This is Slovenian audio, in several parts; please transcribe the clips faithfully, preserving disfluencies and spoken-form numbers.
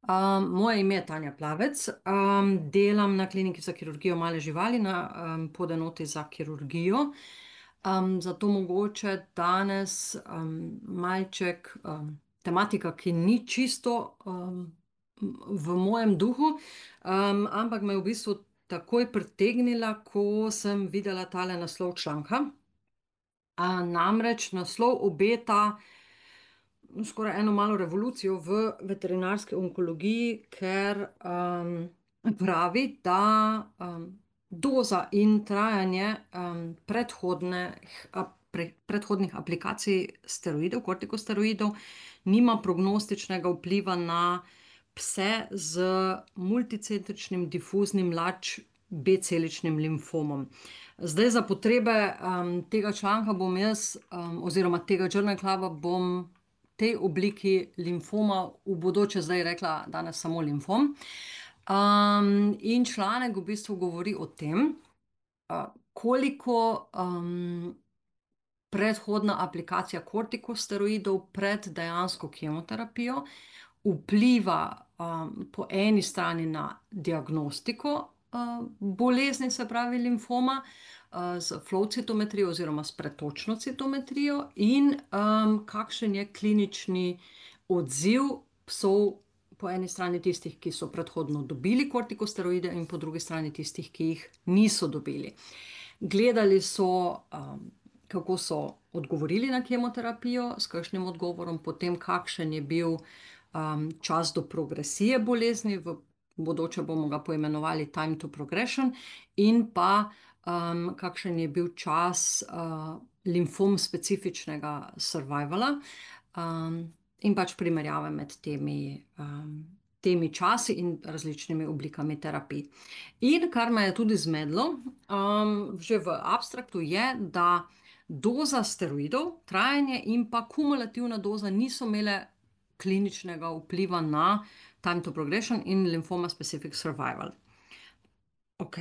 Um, moje ime je Tanja Plavec, um, delam na kliniki za kirurgijo male živali na um, podenoti za kirurgijo. Um, zato mogoče danes um, malček um, tematika, ki ni čisto um, v mojem duhu, um, ampak me je v bistvu takoj pritegnila, ko sem videla tale naslov članka. A, namreč naslov obeta skoraj eno malo revolucijo v veterinarski onkologiji, ker um, pravi, da um, doza in trajanje um, predhodnih, ap- pre, predhodnih aplikacij steroidov, kortikosteroidov, nima prognostičnega vpliva na pse z multicentričnim difuznim large B-celičnim limfomom. Zdaj, za potrebe um, tega članka bom jaz, um, oziroma tega journal cluba, bom tej obliki limfoma v bodoče zdaj rekla danes samo limfom. Um, in članek v bistvu govori o tem, uh, koliko um, predhodna aplikacija kortikosteroidov pred dejansko kemoterapijo vpliva um, po eni strani na diagnostiko uh, bolezni, se pravi limfoma, uh, z flow citometrijo oziroma s pretočno citometrijo, in um, kakšen je klinični odziv psov, po eni strani tistih, ki so predhodno dobili kortikosteroide, in po drugi strani tistih, ki jih niso dobili. Gledali so, um, kako so odgovorili na kemoterapijo, s kakšnim odgovorom, potem kakšen je bil um, čas do progresije bolezni, v bodoče bomo ga poimenovali time to progression, in pa um, kakšen je bil čas uh, limfom specifičnega survivala, um, in pač primerjave med temi, um, temi časi in različnimi oblikami terapij. In kar me je tudi zmedlo, um, že v abstraktu, je, da doza steroidov, trajanje in pa kumulativna doza niso imele kliničnega vpliva na time to progression in lymphoma specific survival. Ok.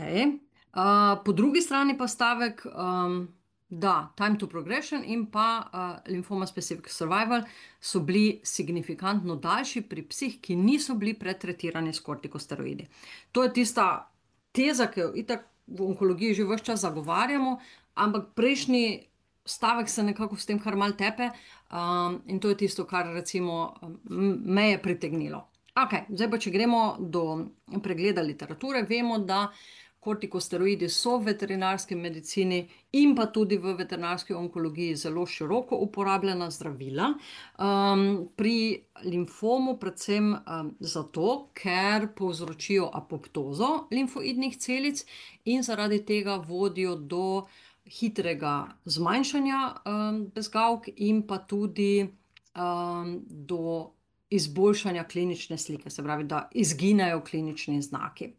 Uh, po drugi strani pa stavek, um, da time to progression in pa uh, lymphoma specific survival so bili signifikantno daljši pri psih, ki niso bili pretretirani s kortikosteroidi. To je tista teza, ki jo itak v onkologiji že ves čas zagovarjamo, ampak prejšnji stavek se nekako s tem kar mal tepe, um, in to je tisto, kar recimo m- me je pritegnilo. Ok, zdaj pa če gremo do pregleda literature, vemo, da kortikosteroidi so v veterinarski medicini in pa tudi v veterinarski onkologiji zelo široko uporabljena zdravila. Um, pri limfomu predvsem um, zato, ker povzročijo apoptozo limfoidnih celic in zaradi tega vodijo do hitrega zmanjšanja um, bezgavk in pa tudi um, do izboljšanja klinične slike, se pravi, da izginejo klinični znaki.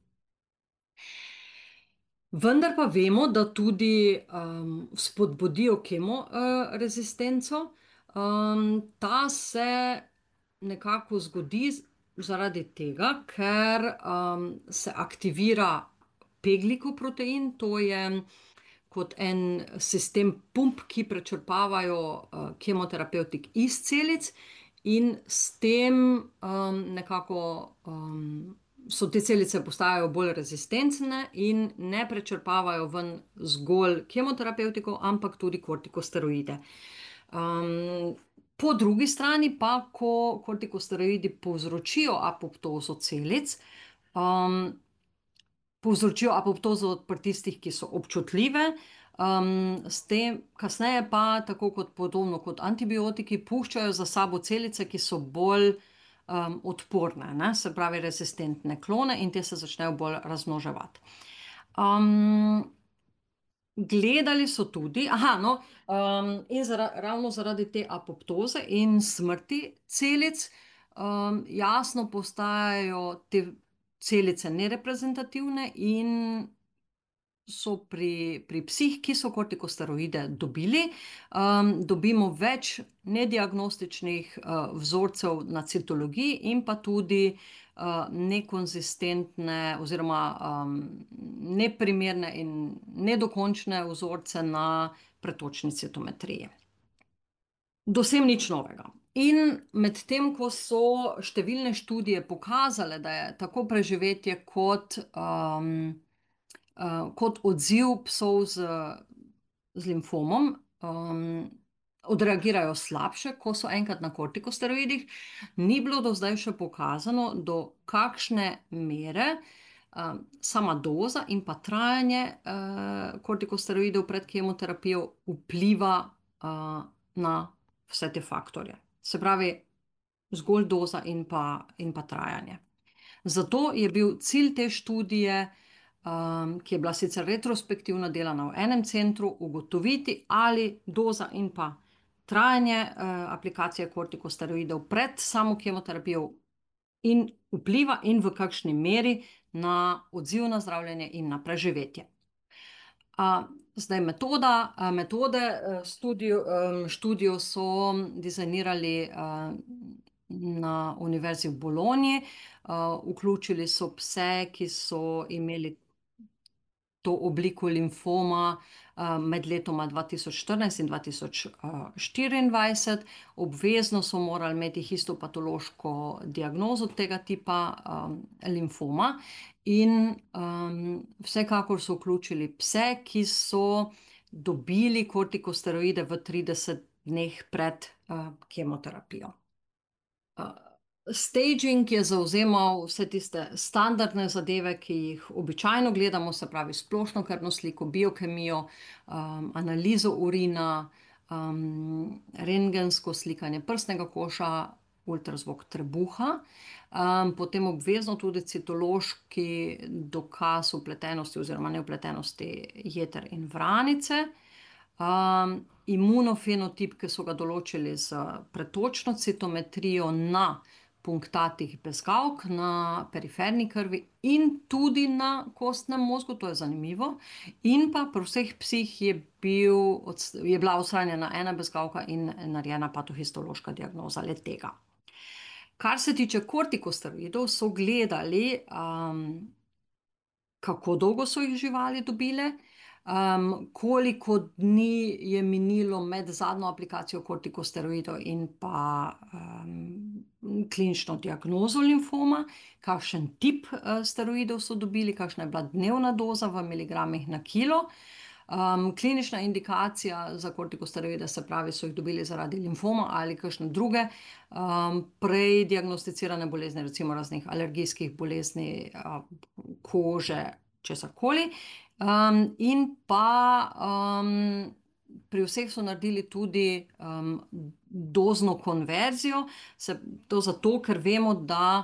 Vendar pa vemo, da tudi um, spodbudijo kemorezistenco. Um, ta se nekako zgodi z- zaradi tega, ker um, se aktivira peglikoprotein, to je kot en sistem pump, ki prečrpavajo uh, kemoterapevtik iz celic, in s tem um, nekako um, so te celice postajajo bolj rezistentne in ne prečrpavajo ven zgolj kemoterapevtikov, ampak tudi kortikosteroide. Um, po drugi strani pa, ko kortikosteroidi povzročijo apoptozo celic, um, povzročijo apoptozo pri tistih, ki so občutljive, um, s tem, kasneje pa, tako kot podobno kot antibiotiki, puščajo za sabo celice, ki so bolj um, odporne, ne? Se pravi, rezistentne klone, in te se začnejo bolj razmnoževati. Um, Gledali so tudi, aha, no, um, in zara, ravno zaradi te apoptoze in smrti celic, um, jasno postajajo te celice nereprezentativne in so pri, pri psih, ki so kortikosteroide dobili, um, dobimo več nediagnostičnih uh, vzorcev na citologiji in pa tudi uh, nekonzistentne oziroma um, neprimerne in nedokončne vzorce na pretočni citometriji. Do sem nič novega. in medtem, ko so številne študije pokazale, da je tako preživetje kot, um, uh, kot odziv psov z, z limfomom, um, odreagirajo slabše, ko so enkrat na kortikosteroidih, ni bilo do zdaj še pokazano, do kakšne mere um, sama doza in pa trajanje uh, kortikosteroidov pred kemoterapijo vpliva uh, na vse te faktorje. Se pravi, zgolj doza in pa, in pa trajanje. Zato je bil cilj te študije, um, ki je bila sicer retrospektivno delana v enem centru, ugotoviti, ali doza in pa trajanje uh, aplikacije kortikosteroidov pred samo kemoterapijo in vpliva in v kakšni meri na odziv na zdravljenje in na preživetje. Uh, zdaj, metoda, uh, metode uh, študiju, um, študijo so dizajnirali uh, na Univerzi v Bologni. Uh, vključili so pse, ki so imeli to obliko limfoma uh, med letoma dva tisoč štirinajst in dva tisoč štiriindvajset. Obvezno so morali imeti histopatološko diagnozo tega tipa um, limfoma in um, vsekakor so vključili pse, ki so dobili kortikosteroide v trideset dneh pred uh, kemoterapijo. Uh, Staging je zauzemal vse tiste standardne zadeve, ki jih običajno gledamo, se pravi splošno krvno sliko, biokemijo, um, analizo urina, um, rentgensko slikanje prsnega koša, ultrazvok trebuha, um, potem obvezno tudi citološki dokaz vpletenosti oziroma nevpletenosti jeter in vranice. Um, imunofenotip, ki so ga določili z pretočno citometrijo na punktatih bezgavk, na periferni krvi in tudi na kostnem mozgu, to je zanimivo. In pa pri vseh psih je, bil, je bila odstranjena ena bezgavka in narejena patohistološka diagnoza le tega. Kar se tiče kortikosteroidov, so gledali, um, kako dolgo so jih živali dobile, um, koliko dni je minilo med zadnjo aplikacijo kortikosteroidov in pa um, klinično diagnozo limfoma, kakšen tip uh, steroidov so dobili, kakšna je bila dnevna doza v miligramih na kilo. Um, klinična indikacija za kortikosteroide, se pravi, so jih dobili zaradi limfoma ali kakšne druge um, prej diagnosticirane bolezni, recimo raznih alergijskih bolezni, uh, kože, česarkoli. Um, in pa um, pri vseh so naredili tudi um, dozno konverzijo, se, to zato, ker vemo, da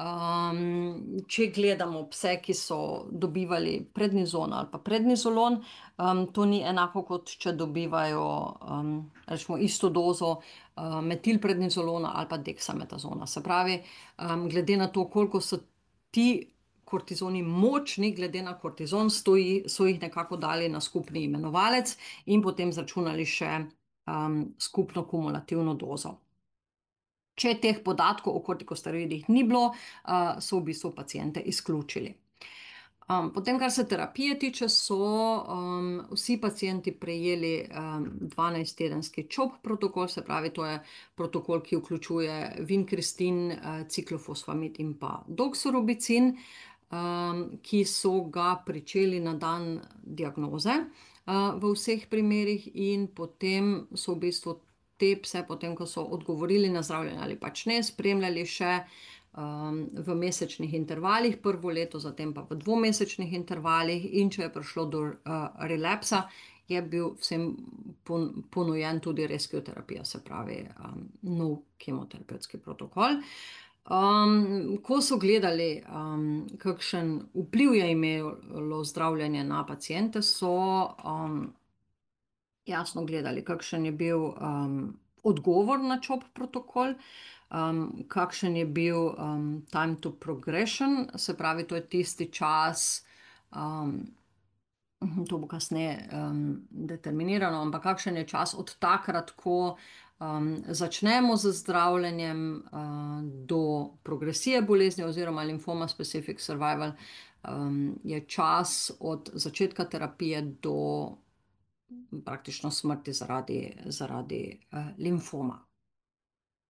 Um, če gledamo pse, ki so dobivali prednizon ali pa prednizolon, um, to ni enako, kot če dobivajo um, rečemo, isto dozo um, metilprednizolona ali pa deksametazona. Se pravi, um, glede na to, koliko so ti kortizoni močni, glede na kortizon, stoji, so jih nekako dali na skupni imenovalec in potem zračunali še um, skupno kumulativno dozo. Če teh podatkov o kortikosteroidih ni bilo, so v bistvu pacijente izključili. Um, potem, kar se terapije tiče, so um, vsi pacijenti prejeli um, dvanajsttedenski čop protokol, se pravi, to je protokol, ki vključuje vinkristin, uh, ciklofosfamid in pa doksorubicin, um, ki so ga pričeli na dan diagnoze uh, v vseh primerih in potem so v bistvu te pse, potem, ko so odgovorili na zdravljenje ali pač ne, spremljali še um, v mesečnih intervalih prvo leto, zatem pa v dvomesečnih intervalih in če je prišlo do uh, relapsa, je bil vsem pon ponujen tudi rescue terapija, se pravi um, nov kemoterapevtski protokol. Um, ko so gledali, um, kakšen vpliv je imelo zdravljenje na pacijente, so um, jasno gledali, kakšen je bil um, odgovor na čop protokol, um, kakšen je bil um, time to progression, se pravi, to je tisti čas, um, to bo kasneje um, determinirano, ampak kakšen je čas od takrat, ko um, začnemo z zdravljenjem uh, do progresije bolezni oziroma limfoma specific survival, um, je čas od začetka terapije do praktično smrti zaradi, zaradi uh, limfoma.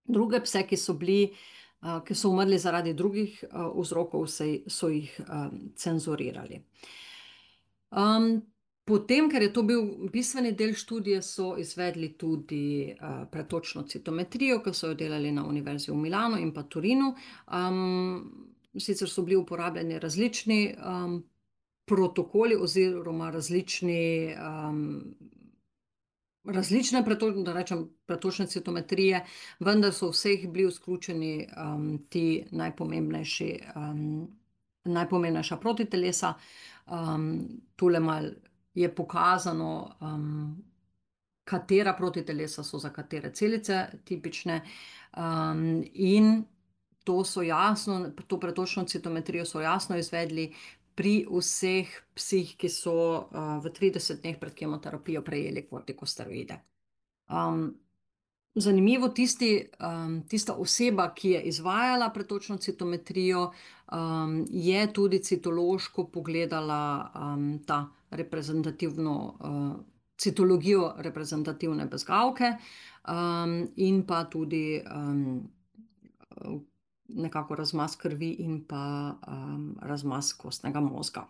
Druge pse, ki so bili, uh, ki so umrli zaradi drugih uh, vzrokov, se, so jih um, cenzurirali. Um, Potem, ker je to bil bistveni del študije, so izvedli tudi uh, pretočno citometrijo, ki so jo delali na Univerzi v Milanu in pa Torinu. Um, sicer so bili uporabljeni različni um, protokoli oziroma različni, um, različne preto, da rečem, pretočne citometrije, vendar so vseh bili vključeni um, ti najpomembnejši, um, najpomembnejša protitelesa. Um, tule mal je pokazano, um, katera protitelesa so za katere celice tipične, um, in to so jasno, to pretočno citometrijo so jasno izvedli pri vseh psih, ki so uh, v tridesetih dneh pred kemoterapijo prejeli kortikosteroide. Um, Zanimivo, tisti, um, tista oseba, ki je izvajala pretočno citometrijo, um, je tudi citološko pogledala um, ta reprezentativno, uh, citologijo reprezentativne bezgavke, um, in pa tudi um, nekako razmaz krvi in pa um, razmaz kostnega mozga.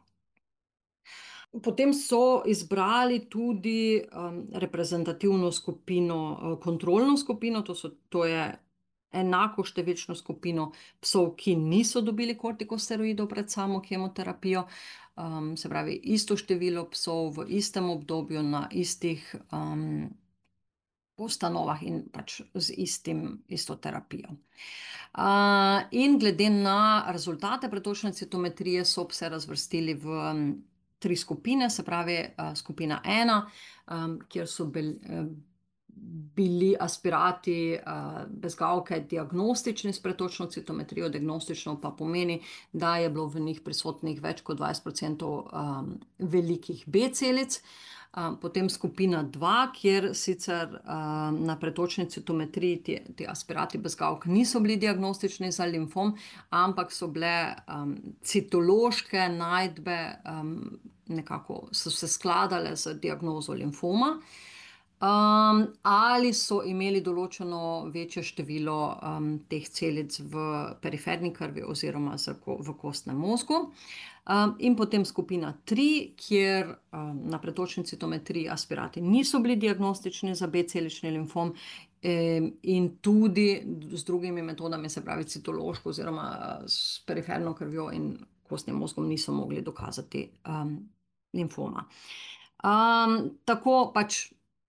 Potem so izbrali tudi um, reprezentativno skupino, uh, kontrolno skupino, to, so, to je enako številčno skupino psov, ki niso dobili kortikosteroidov pred samo kemoterapijo. Um, se pravi, isto število psov v istem obdobju na istih um, ustanovah in pač z istim, isto terapijo. Uh, in glede na rezultate pretočne citometrije so pse razvrstili v um, tri skupine, se pravi, uh, skupina ena, um, kjer so bili, um, bili aspirati uh, bezgavke diagnostični s pretočno citometrijo. Diagnostično pa pomeni, da je bilo v njih prisotnih več kot dvajset odstotkov um, velikih B celic. Um, potem skupina dva, kjer sicer um, na pretočni citometriji ti, ti aspirati bezgavk niso bili diagnostični za limfom, ampak so bile um, citološke najdbe, um, nekako so se skladale z diagnozo limfoma. Um, ali so imeli določeno večje število um, teh celic v periferni krvi oziroma ko, v kostnem mozgu. Um, in potem skupina tri, kjer um, na pretočni citometriji aspirati niso bili diagnostični za B-celični limfom, um, in tudi z drugimi metodami, se pravi citološko oziroma s periferno krvjo in kostnim mozgom, niso mogli dokazati um, limfoma. Um, tako pač.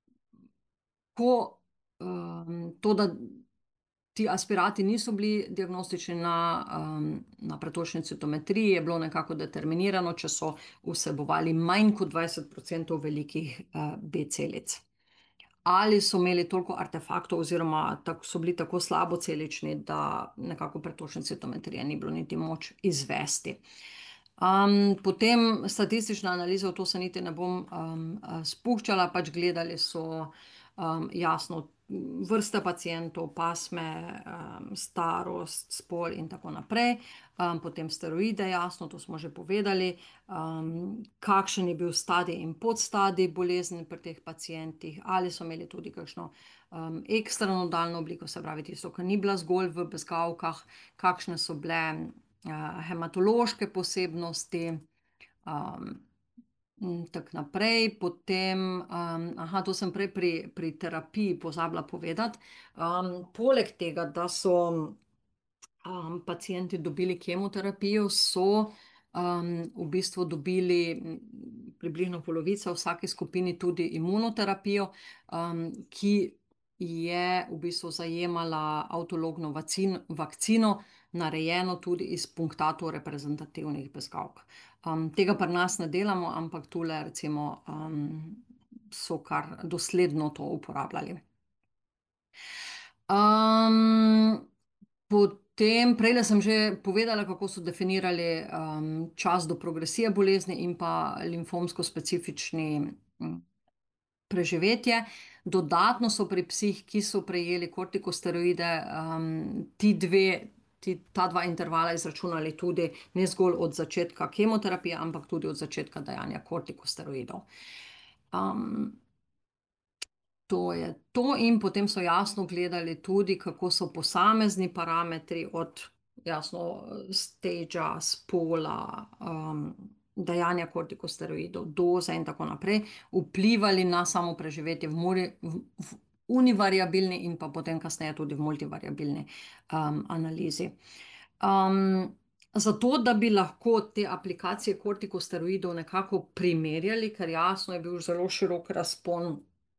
Ko, um, to, da ti aspirati niso bili diagnostični na, um, na pretočni citometriji, je bilo nekako determinirano, če so vsebovali manj kot dvajset odstotkov velikih uh, B celic. Ali so imeli toliko artefaktov, oziroma tak, so bili tako slabo celični, da nekako pretočne citometrije ni bilo niti moč izvesti. Um, potem statistična analiza, v to se niti ne bom um, spuščala, pač gledali so um, jasno vrste pacientov, pasme, um, starost, spol in tako naprej. Um, potem steroide, jasno, to smo že povedali, um, kakšen je bil stadij in podstadij bolezni pri teh pacientih, ali so imeli tudi kakšno um, ekstranodalno obliko, se pravi tisto, ki ni bila zgolj v bezgavkah, kakšne so bile uh, hematološke posebnosti, um, in tako naprej. Potem, um, aha, to sem prej pri, pri terapiji pozabila povedati. Um, poleg tega, da so um, pacienti dobili kemoterapijo, so um, v bistvu dobili približno polovica v vsaki skupini tudi imunoterapijo, um, ki je v bistvu zajemala avtologno vacin, vakcino, narejeno tudi iz punktatov reprezentativnih bezgavk. Um, tega pri nas ne delamo, ampak tule recimo um, so kar dosledno to uporabljali. Um, potem, prej sem že povedala, kako so definirali um, čas do progresije bolezni in pa limfomsko specifični um, preživetje. Dodatno so pri psih, ki so prejeli kortikosteroide, um, ti dve, ti, ta dva intervala izračunali tudi ne zgolj od začetka kemoterapije, ampak tudi od začetka dajanja kortikosteroidov. Um, To je to, in potem so jasno gledali tudi, kako so posamezni parametri, od jasno stagea, spola, um, dajanja kortikosteroidov, doze in tako naprej, vplivali na samo preživetje v, muri, v, v univariabilni in pa potem kasneje tudi v multivariabilni um, analizi. Um, Zato, da bi lahko te aplikacije kortikosteroidov nekako primerjali, ker jasno je bil zelo širok razpon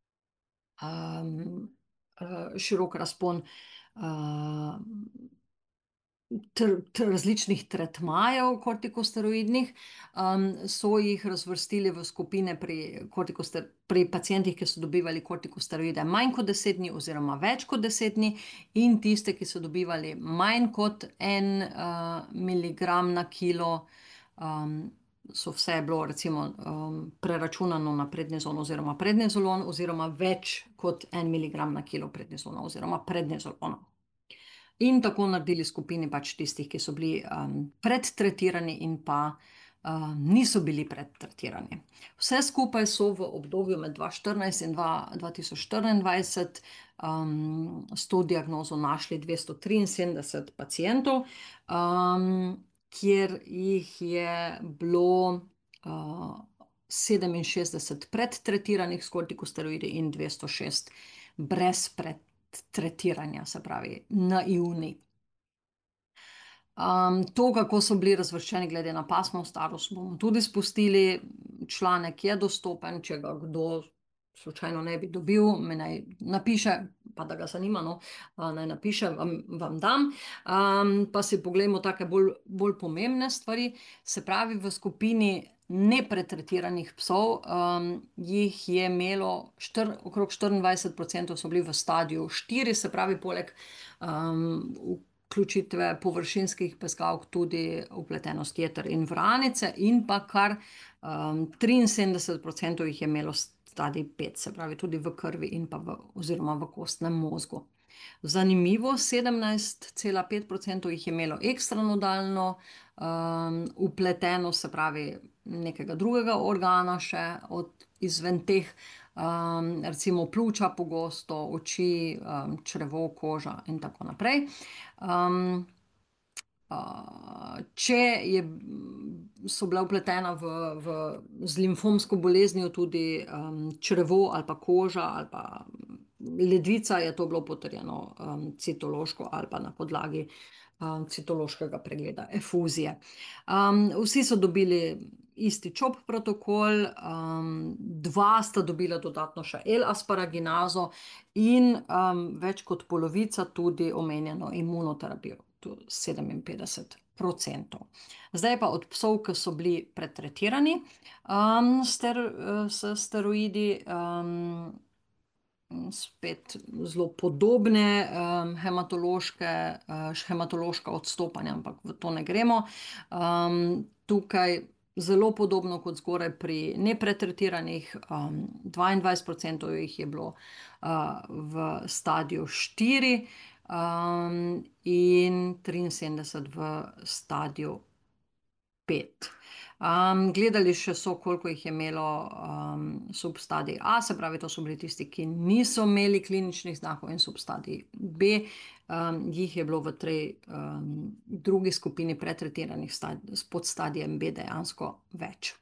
um, uh, širok razpon uh, tr, tr, različnih tretmajev kortikosteroidnih, um, so jih razvrstili v skupine pri, pri pacijentih, ki so dobivali kortikosteroide manj kot deset dni oziroma več kot deset dni, in tiste, ki so dobivali manj kot en uh, miligram na kilo. Um, So vse bilo recimo um, preračunano na prednizon oziroma prednizolon, oziroma več kot en miligram na kilo prednizona oziroma prednizolona. In tako naredili skupini pač tistih, ki so bili um, predtretirani in pa um, niso bili predtretirani. Vse skupaj so v obdobju med dva tisoč štirinajst in dva tisoč štiriindvajset um, s to diagnozo našli dvesto triinsedemdeset pacijentov, um, kjer jih je bilo uh, sedeminšestdeset predtretiranih s kortikosteroidi in dvesto šest brez predtretiranja. Tretiranja, se pravi, naivni. Um, to, kako so bili razvrščeni glede na pasmo starost, bomo tudi spustili. Članek je dostopen, če ga kdo slučajno ne bi dobil, me naj napiše, pa da ga zanima, no, naj napiše, vam, vam dam. Um, pa si poglejmo take bolj, bolj pomembne stvari. Se pravi, v skupini nepretretiranih psov um, jih je imelo štir, okrog štiriindvajset odstotkov so bili v stadiju štiri, se pravi, poleg um, vključitve površinskih peskavk tudi vpletenost jeter in vranice, in pa kar um, triinsedemdeset odstotkov jih je imelo stadij pet, se pravi tudi v krvi in pa v, oziroma v kostnem možgu. Zanimivo, sedemnajst cela pet odstotkov jih je imelo ekstranodalno um, vpleteno, se pravi nekega drugega organa še od izven teh, um, recimo pljuča pogosto, oči, um, črevo, koža in tako naprej. Um, uh, če je, so bila vpletena v, v, z limfomsko boleznijo tudi um, črevo ali pa koža ali pa ledvica, je to bilo potrjeno um, citološko ali pa na podlagi um, citološkega pregleda efuzije. Um, vsi so dobili isti čop protokol, um, dva sta dobila dodatno še L-asparaginazo in um, več kot polovica tudi omenjeno imunoterapijo, sedeminpetdeset odstotkov. Zdaj pa od psov, ki so bili pretretirani um, ster, s steroidi, um, spet zelo podobne um, hematološke, uh, hematološka odstopanja, ampak v to ne gremo. Um, tukaj zelo podobno kot zgoraj pri nepretretiranih, um, dvaindvajset odstotkov jih je bilo uh, v stadiju štiri um, in triinsedemdeset v stadiju pet. Um, gledali še so, koliko jih je imelo um, substadij A, se pravi, to so bili tisti, ki niso imeli kliničnih znakov, in substadij B, um, jih je bilo v tej um, drugi skupini pretretiranih s podstadijem B dejansko več.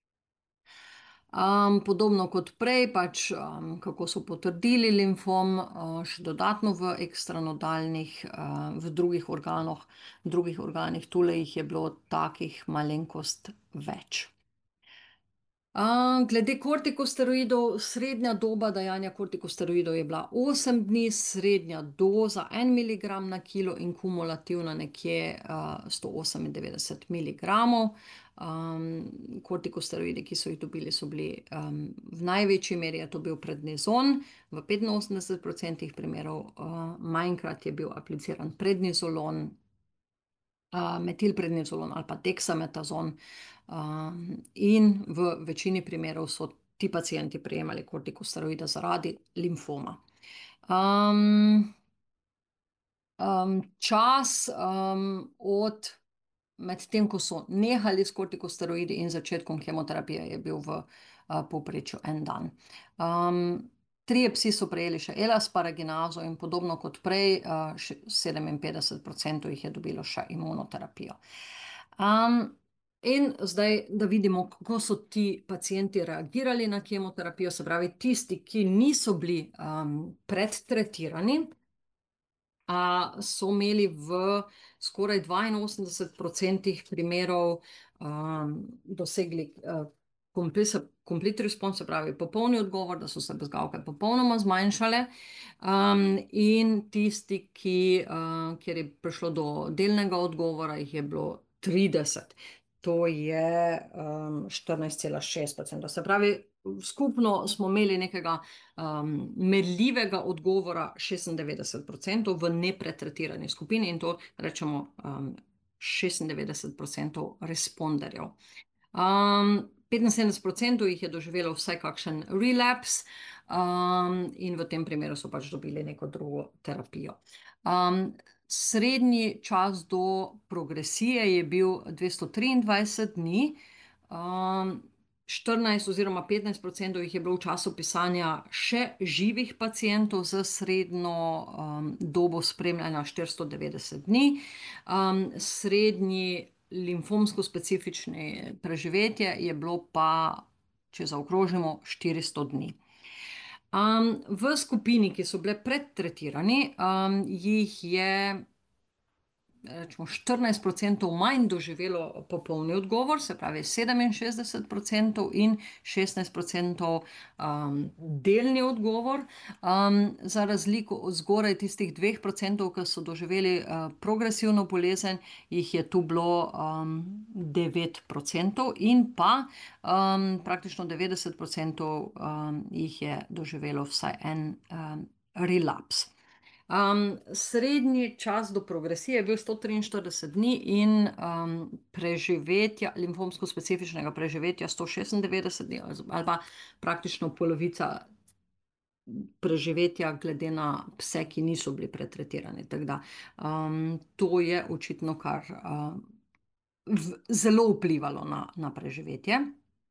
Um, podobno kot prej, pač um, kako so potrdili limfom, uh, še dodatno v ekstranodalnih, uh, v drugih organoh, drugih organih, tule jih je bilo takih malenkost več. Uh, glede kortikosteroidov, srednja doba dajanja kortikosteroidov je bila osem dni, srednja doza en miligram na kilo in kumulativna nekje uh, sto osemindevetdeset miligramov. Um, kortikosteroidi, ki so jih dobili, so bili um, v največji meri, je to bil prednizon, v petinosemdeset odstotkih primerov, uh, manjkrat je bil apliciran prednizolon, uh, metilprednizolon ali pa deksametazon, um, in v večini primerov so ti pacijenti prejemali kortikosteroide zaradi limfoma. Um, um, čas um, od Medtem ko so nehali s kortikosteroidi in začetkom kemoterapije, je bil v uh, povprečju en dan. Um, Trije psi so prejeli še L-asparaginazo in podobno kot prej, uh, še sedeminpetdeset odstotkov jih je dobilo še imunoterapijo. Um, in zdaj, da vidimo, kako so ti pacienti reagirali na kemoterapijo, se pravi, tisti, ki niso bili um, predtretirani, a, so imeli v skoraj dvainosemdeset odstotkih primerov um, dosegli uh, complete, complete response, se pravi, popolni odgovor, da so se bezgavke popolnoma zmanjšale. Um, in tisti, ki, uh, kjer je prišlo do delnega odgovora, jih je bilo trideset. To je um, štirinajst cela šest odstotka. Se pravi, skupno smo imeli nekega um, merljivega odgovora šestindevetdeset odstotkov v nepretretirani skupini in to rečemo um, šestindevetdeset odstotkov responderjev. Um, petinsedemdeset odstotkov jih je doživelo vsaj kakšen relapse um, in v tem primeru so pač dobili neko drugo terapijo. Um, Srednji čas do progresije je bil dvesto triindvajset dni, um, štirinajst oziroma petnajst odstotkov jih je bilo v času pisanja še živih pacientov z srednjo um, dobo spremljanja štiristo devetdeset dni. Um, srednji limfomsko specifični preživetje je bilo pa, če zaokrožimo, štiristo dni. Um, v skupini, ki so bile predtretirani, um, jih je rečemo, štirinajst odstotkov manj doživelo popolni odgovor, se pravi sedeminšestdeset odstotkov in šestnajst odstotkov um, delni odgovor. Um, za razliko od zgoraj tistih dveh odstotkov, ki so doživeli uh, progresivno bolezen, jih je tu bilo um, devet odstotkov in pa um, praktično devetdeset odstotkov um, jih je doživelo vsaj en um, relaps. Um, srednji čas do progresije je bil sto triinštirideset dni in um, preživetja, limfomsko specifičnega preživetja sto šestindevetdeset dni, ali pa praktično polovica preživetja, glede na pse, ki niso bili pretretirani. Tako da um, to je očitno kar um, v, zelo vplivalo na, na preživetje.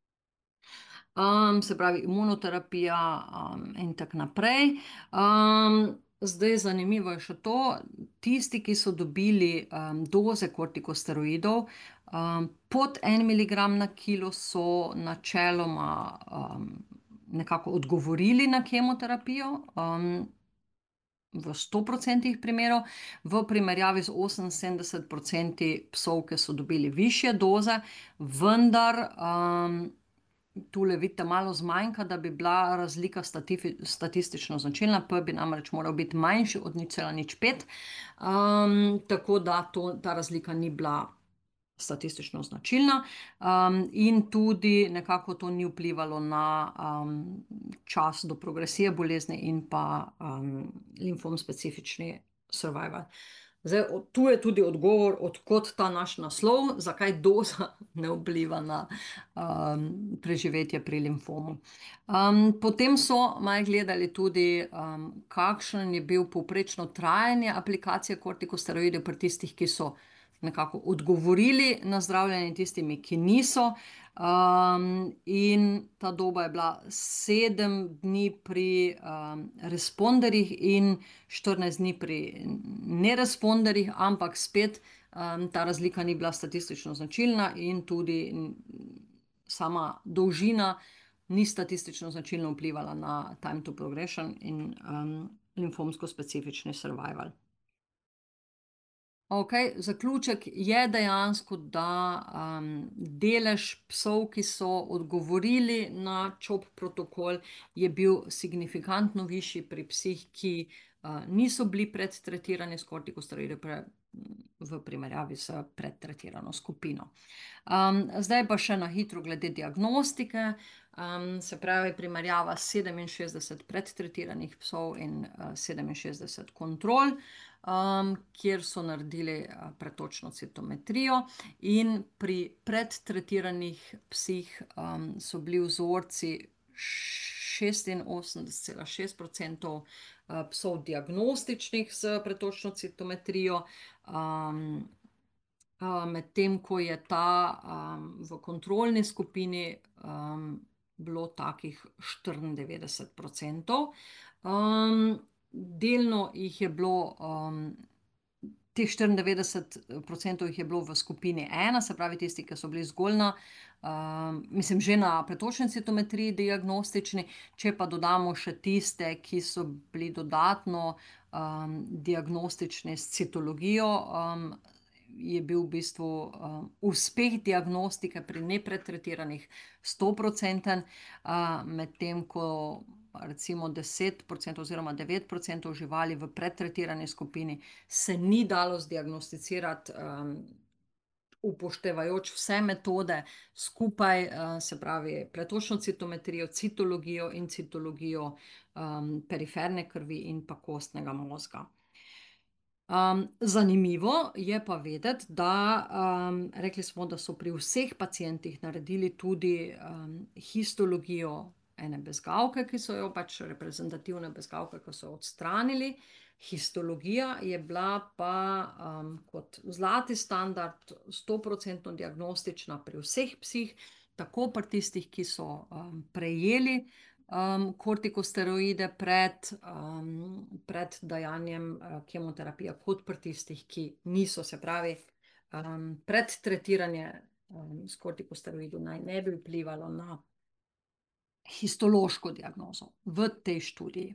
Um, se pravi, imunoterapija um, in tako naprej. Um, zdaj, zanimivo je še to, tisti, ki so dobili um, doze kortikosteroidov um, pod en miligram na kilo, so načeloma um, nekako odgovorili na kemoterapijo. Um, V sto odstotkih primerov, v primerjavi z oseminsedemdeset odstotki psov, ki so dobili višje doze, vendar um, tule vidite malo zmanjka, da bi bila razlika statifi, statistično značilna, P bi namreč moral biti manjši od nič cela nič pet, um, tako da to, ta razlika ni bila statistično značilna um, in tudi nekako to ni vplivalo na um, čas do progresije bolezni in pa um, limfom specifični survival. Zdaj, tu je tudi odgovor, odkot ta naš naslov, zakaj doza ne vpliva na um, preživetje pri limfomu. Um, potem so malo gledali tudi, um, kakšen je bil povprečno trajanje aplikacije kortikosteroidov pri tistih, ki so nekako odgovorili na zdravljenje, tistimi, ki niso. Um, in ta doba je bila sedem dni pri um, responderjih in štirinajst dni pri neresponderjih, ampak spet um, ta razlika ni bila statistično značilna in tudi sama dolžina ni statistično značilno vplivala na time to progression in um, limfomsko specifični survival. Okay, zaključek je dejansko, da um, delež psov, ki so odgovorili na čop protokol, je bil signifikantno višji pri psih, ki uh, niso bili predtretirani s kortikosteroidi pre, v primerjavi s predtretirano skupino. Um, zdaj pa še na hitro glede diagnostike. Um, se pravi, primerjava sedeminšestdeset predtretiranih psov in uh, sedeminšestdeset kontrol, um, kjer so naredili uh, pretočno citometrijo in pri predtretiranih psih um, so bili vzorci šestinosemdeset cela šest odstotkov psov diagnostičnih s pretočno citometrijo, um, medtem ko je ta um, v kontrolni skupini um, bilo takih štiriindevetdeset procentov. Um, delno jih je bilo, um, teh štiriindevetdeset procentov jih je bilo v skupini ena, se pravi tisti, ki so bili zgolj na, um, mislim, že na pretočni citometriji diagnostični, če pa dodamo še tiste, ki so bili dodatno um, diagnostični s citologijo, um, je bil v bistvu um, uspeh diagnostike pri nepretretiranih sto procenten, uh, medtem ko recimo deset procentov oziroma devet procentov živali v pretretirani skupini se ni dalo zdiagnosticirati, um, upoštevajoč vse metode skupaj, uh, se pravi pretočno citometrijo, citologijo in citologijo um, periferne krvi in pa kostnega možga. Um, zanimivo je pa vedeti, da um, rekli smo, da so pri vseh pacijentih naredili tudi um, histologijo ene bezgavke, ki so jo pač reprezentativne bezgavke, ki so jo odstranili. Histologija je bila pa um, kot zlati standard sto procentno diagnostična pri vseh psih, tako pri tistih, ki so um, prejeli um, kortikosteroide pred, um, pred dajanjem uh, kemoterapije, kot pri tistih, ki niso, se pravi, um, predtretiranje um, s kortikosteroidi naj ne bi vplivalo na histološko diagnozo v tej študiji.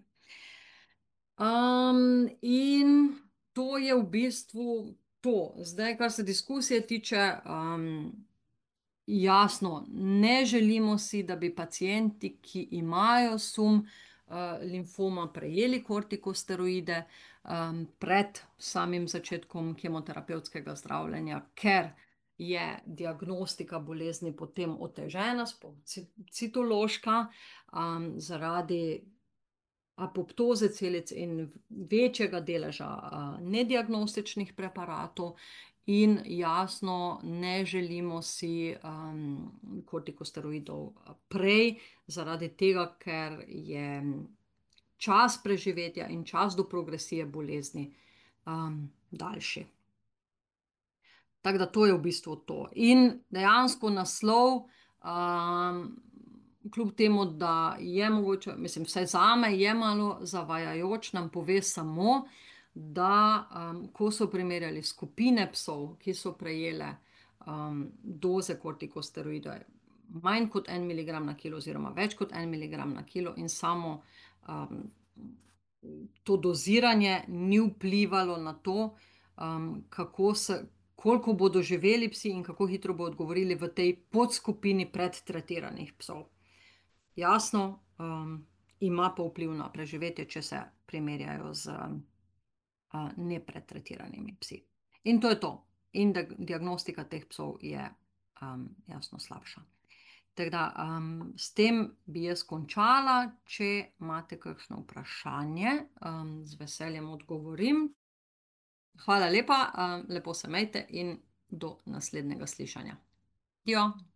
Um, in to je v bistvu to. Zdaj, kar se diskusije tiče, um, jasno, ne želimo si, da bi pacijenti, ki imajo sum uh, limfoma, prejeli kortikosteroide um, pred samim začetkom kemoterapevtskega zdravljenja, ker je diagnostika bolezni potem otežena, sploh citološka, um, zaradi apoptoze celic in večjega deleža uh, nediagnostičnih preparatov. In jasno, ne želimo si um, kortikosteroidov prej, zaradi tega, ker je čas preživetja in čas do progresije bolezni um, daljši. Tako da to je v bistvu to. In dejansko naslov, um, kljub temu, da je mogoče, mislim, vsaj zame je malo zavajajoč, nam pove samo, da um, ko so primerjali skupine psov, ki so prejele um, doze kortikosteroidov, manj kot en miligram na kilo oziroma več kot en miligram na kilo, in samo um, to doziranje ni vplivalo na to, um, kako se, koliko bodo živeli psi in kako hitro bodo odgovorili v tej podskupini predtretiranih psov. Jasno, um, ima pa vpliv na preživetje, če se primerjajo z uh, nepredtretiranimi psi. In to je to. In diagnostika teh psov je um, jasno slabša. Tako da um, s tem bi jaz končala. Če imate kakšno vprašanje, um, z veseljem odgovorim. Hvala lepa, um, lepo se imejte in do naslednjega slišanja. Jo.